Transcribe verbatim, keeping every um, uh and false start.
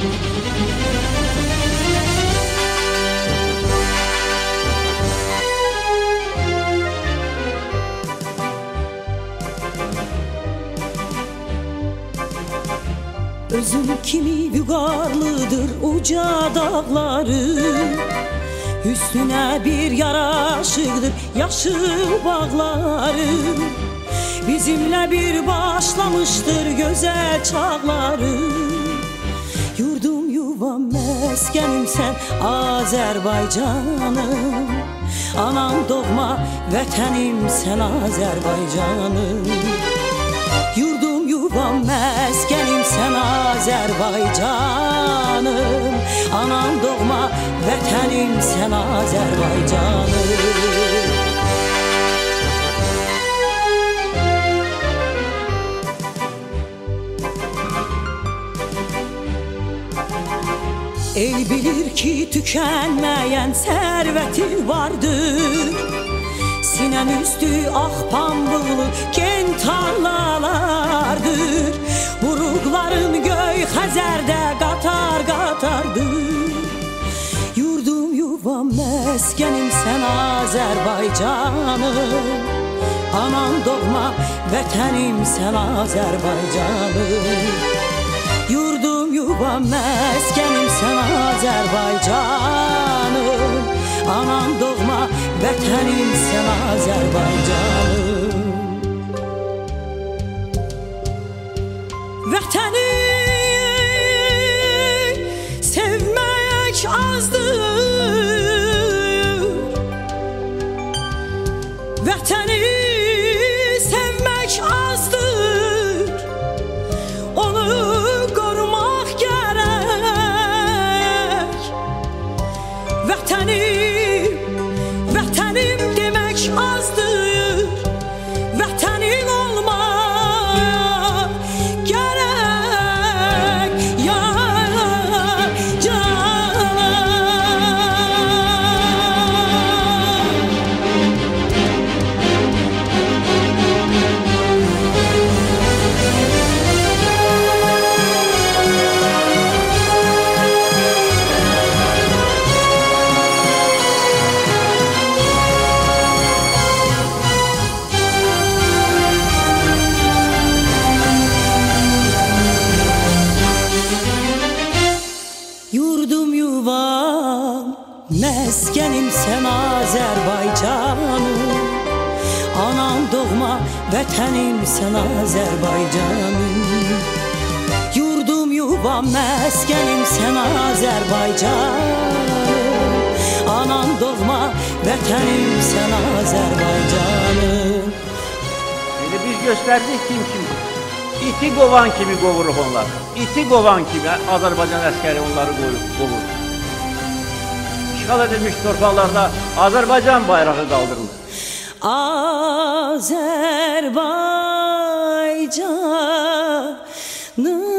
Özüm kimi vügarlıdır uca dağları, üstüne bir yaraşıqdır yaşıl bağları. Bizimle bir başlamıştır güzel çağları. Yurdum yuvam meskenim sen Azerbaycanım, anam doğma vətənim sen Azerbaycanım. Yurdum yuvam meskenim sen Azerbaycanım, anam doğma vətənim sen Azerbaycanım. El bilir ki tükenmeyen serveti vardır, sinem üstü ah pambıqlı gen tarlalardır. Buruqların göy Xəzərdə qatar qatardır. Yurdum yuvam meskenim sen Azerbaycanım, anam doğma vətənim sen Azerbaycanım. Yurdum yuvam meskenim sen Azerbaycanım, anam doğma vətənim sen Azerbaycanım. Vətəni sevmək azdır, vətəni sevmək azdır, onu qorumaq gərək. Vətənim, vətənim demək azdır, vətənin olmaq gərək. Ya can Yurdum yuvam meskenim sen Azerbaycanım, anam doğma vətənim sen Azerbaycanım. Yurdum yuvam meskenim sen Azerbaycanım, anam doğma vətənim sen Azerbaycanım. Şimdi biz gösterdik kim kimdir. İti qovan kimi qovuruq onlar. İti qovan kimi Azərbaycan əskəri onları qovur. İşğal edilmiş torpaqlarda Azərbaycan bayrağı qaldırılır. Azerbaycanım